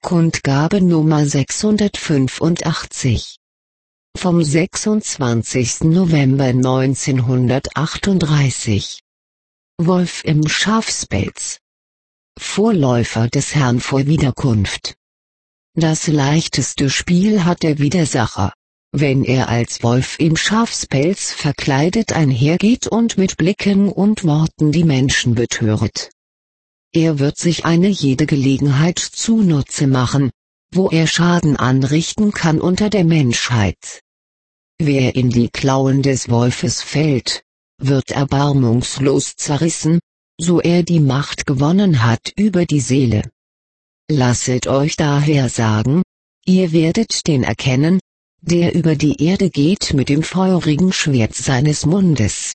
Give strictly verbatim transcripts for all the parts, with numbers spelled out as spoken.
Kundgabe Nummer sechshundertfünfundachtzig. Vom sechsundzwanzigsten November neunzehnhundertachtunddreißig. Wolf im Schafspelz. Vorläufer des Herrn vor Wiederkunft. Das leichteste Spiel hat der Widersacher, wenn er als Wolf im Schafspelz verkleidet einhergeht und mit Blicken und Worten die Menschen betöret. Er wird sich eine jede Gelegenheit zunutze machen, wo er Schaden anrichten kann unter der Menschheit. Wer in die Klauen des Wolfes fällt, wird erbarmungslos zerrissen, so er die Macht gewonnen hat über die Seele. Lasset euch daher sagen, ihr werdet den erkennen, der über die Erde geht mit dem feurigen Schwert seines Mundes.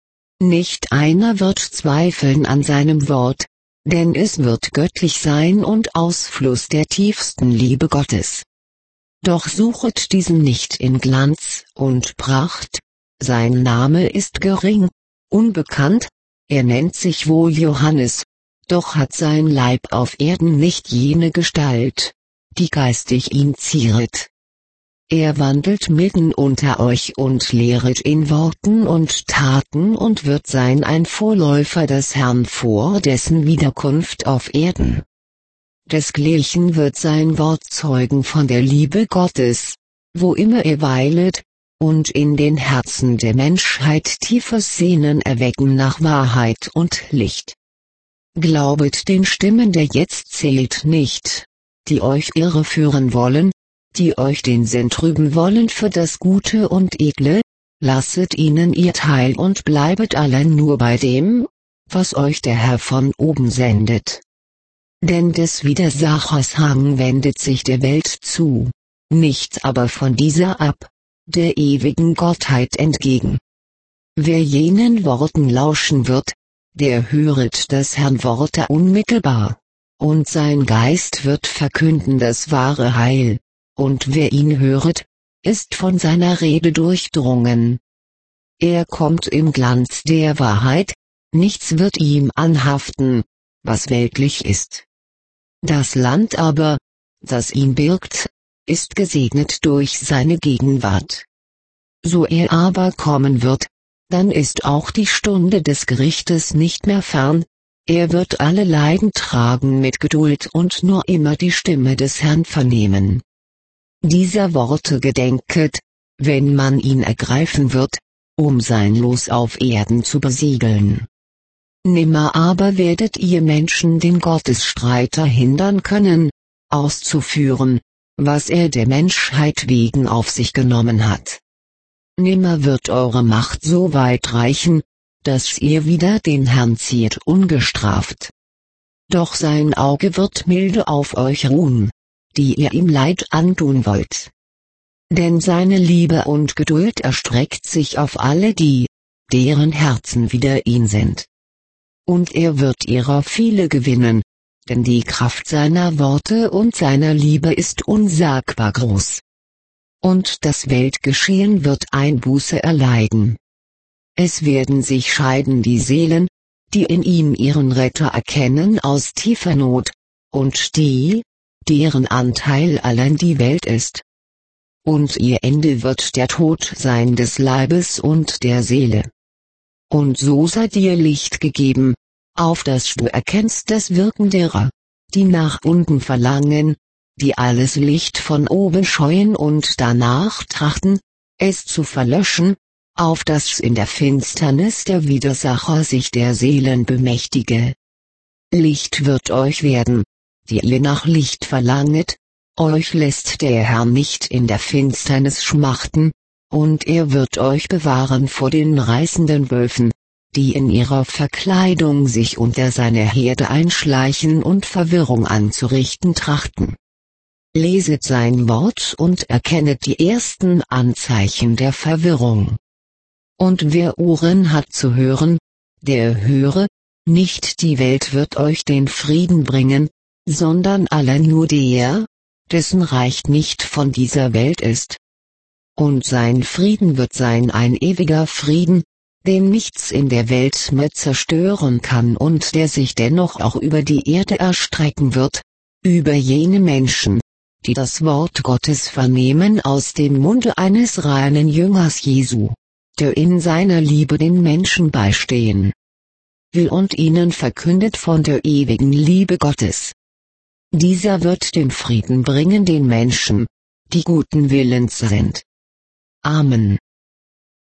Nicht einer wird zweifeln an seinem Wort, denn es wird göttlich sein und Ausfluss der tiefsten Liebe Gottes. Doch suchet diesen nicht in Glanz und Pracht, sein Name ist gering, unbekannt, er nennt sich wohl Johannes, doch hat sein Leib auf Erden nicht jene Gestalt, die geistig ihn zieret. Er wandelt mitten unter euch und lehret in Worten und Taten und wird sein ein Vorläufer des Herrn vor dessen Wiederkunft auf Erden. Desgleichen wird sein Wort zeugen von der Liebe Gottes, wo immer er weilet, und in den Herzen der Menschheit tiefes Sehnen erwecken nach Wahrheit und Licht. Glaubet den Stimmen der jetzt zählt nicht, die euch irreführen wollen, die euch den Sinn trüben wollen für das Gute und Edle, lasset ihnen ihr Teil und bleibet allein nur bei dem, was euch der Herr von oben sendet. Denn des Widersachers Hang wendet sich der Welt zu, nicht aber von dieser ab, der ewigen Gottheit entgegen. Wer jenen Worten lauschen wird, der höret des Herrn Worte unmittelbar, und sein Geist wird verkünden das wahre Heil. Und wer ihn höret, ist von seiner Rede durchdrungen. Er kommt im Glanz der Wahrheit, nichts wird ihm anhaften, was weltlich ist. Das Land aber, das ihn birgt, ist gesegnet durch seine Gegenwart. So er aber kommen wird, dann ist auch die Stunde des Gerichtes nicht mehr fern, er wird alle Leiden tragen mit Geduld und nur immer die Stimme des Herrn vernehmen. Dieser Worte gedenket, wenn man ihn ergreifen wird, um sein Los auf Erden zu besiegeln. Nimmer aber werdet ihr Menschen den Gottesstreiter hindern können, auszuführen, was er der Menschheit wegen auf sich genommen hat. Nimmer wird eure Macht so weit reichen, dass ihr wieder den Herrn zieht ungestraft. Doch sein Auge wird milde auf euch ruhen, die ihr ihm Leid antun wollt. Denn seine Liebe und Geduld erstreckt sich auf alle die, deren Herzen wider ihn sind. Und er wird ihrer viele gewinnen, denn die Kraft seiner Worte und seiner Liebe ist unsagbar groß. Und das Weltgeschehen wird Einbuße erleiden. Es werden sich scheiden die Seelen, die in ihm ihren Retter erkennen aus tiefer Not, und die, deren Anteil allein die Welt ist. Und ihr Ende wird der Tod sein des Leibes und der Seele. Und so sei dir Licht gegeben, auf das du erkennst das Wirken derer, die nach unten verlangen, die alles Licht von oben scheuen und danach trachten, es zu verlöschen, auf das in der Finsternis der Widersacher sich der Seelen bemächtige. Licht wird euch werden, die ihr nach Licht verlanget, euch lässt der Herr nicht in der Finsternis schmachten, und er wird euch bewahren vor den reißenden Wölfen, die in ihrer Verkleidung sich unter seine Herde einschleichen und Verwirrung anzurichten trachten. Leset sein Wort und erkennet die ersten Anzeichen der Verwirrung. Und wer Ohren hat zu hören, der höre, nicht die Welt wird euch den Frieden bringen, sondern allein nur der, dessen Reich nicht von dieser Welt ist. Und sein Frieden wird sein ein ewiger Frieden, den nichts in der Welt mehr zerstören kann und der sich dennoch auch über die Erde erstrecken wird, über jene Menschen, die das Wort Gottes vernehmen aus dem Munde eines reinen Jüngers Jesu, der in seiner Liebe den Menschen beistehen will und ihnen verkündet von der ewigen Liebe Gottes. Dieser wird den Frieden bringen den Menschen, die guten Willens sind. Amen.